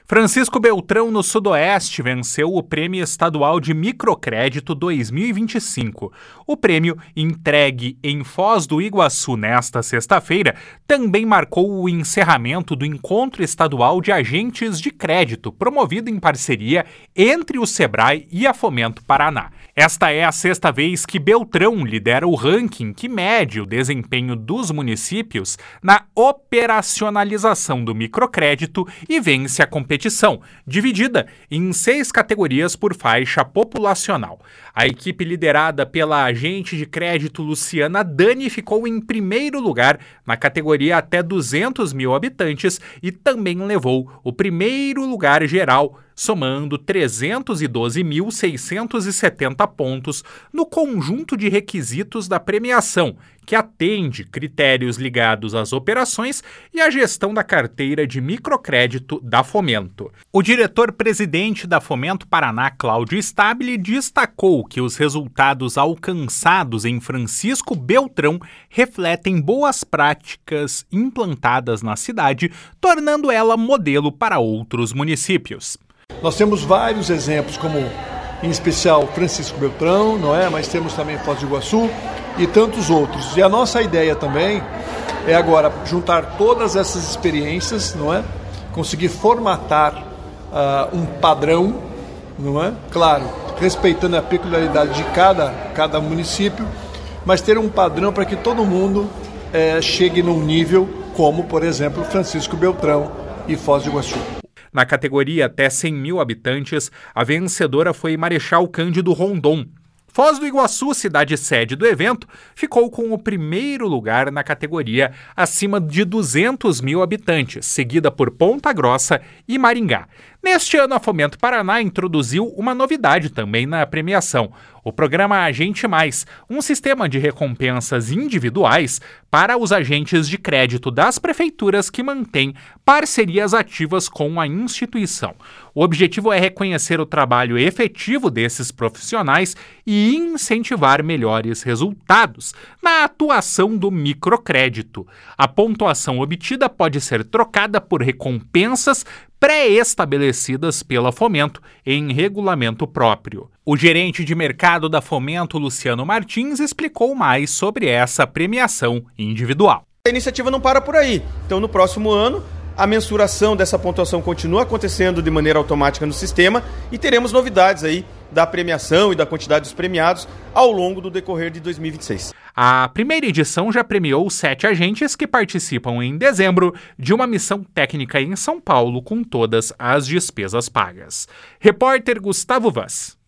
Francisco Beltrão, no Sudoeste, venceu o Prêmio Estadual de Microcrédito 2025. O prêmio, entregue em Foz do Iguaçu nesta sexta-feira, também marcou o encerramento do Encontro Estadual de Agentes de Crédito, promovido em parceria entre o Sebrae e a Fomento Paraná. Esta é a sexta vez que Beltrão lidera o ranking que mede o desempenho dos municípios na operacionalização do microcrédito e vence a competição, dividida em 6 categorias por faixa populacional. A equipe liderada pela agente de crédito Luciana Dani ficou em primeiro lugar na categoria até 200 mil habitantes e também levou o primeiro lugar geral, somando 312.670 pontos no conjunto de requisitos da premiação, que atende critérios ligados às operações e à gestão da carteira de microcrédito da Fomento. O diretor-presidente da Fomento Paraná, Cláudio Stabile, destacou que os resultados alcançados em Francisco Beltrão refletem boas práticas implantadas na cidade, tornando ela modelo para outros municípios. Nós temos vários exemplos, como em especial Francisco Beltrão, não é? Mas temos também Foz do Iguaçu e tantos outros. E a nossa ideia também é agora juntar todas essas experiências, não é? Conseguir formatar um padrão, não é? Claro, respeitando a peculiaridade de cada município, mas ter um padrão para que todo mundo chegue num nível como, por exemplo, Francisco Beltrão e Foz do Iguaçu. Na categoria até 100 mil habitantes, a vencedora foi Marechal Cândido Rondon. Foz do Iguaçu, cidade sede do evento, ficou com o primeiro lugar na categoria acima de 200 mil habitantes, seguida por Ponta Grossa e Maringá. Neste ano, a Fomento Paraná introduziu uma novidade também na premiação, o programa Agente Mais, um sistema de recompensas individuais para os agentes de crédito das prefeituras que mantêm parcerias ativas com a instituição. O objetivo é reconhecer o trabalho efetivo desses profissionais e incentivar melhores resultados na atuação do microcrédito. A pontuação obtida pode ser trocada por recompensas pré-estabelecidas pela Fomento em regulamento próprio. O gerente de mercado da Fomento, Luciano Martins, explicou mais sobre essa premiação individual. A iniciativa não para por aí. Então, no próximo ano, a mensuração dessa pontuação continua acontecendo de maneira automática no sistema e teremos novidades aí da premiação e da quantidade dos premiados ao longo do decorrer de 2026. A primeira edição já premiou 7 agentes que participam em dezembro de uma missão técnica em São Paulo com todas as despesas pagas. Repórter Gustavo Vaz.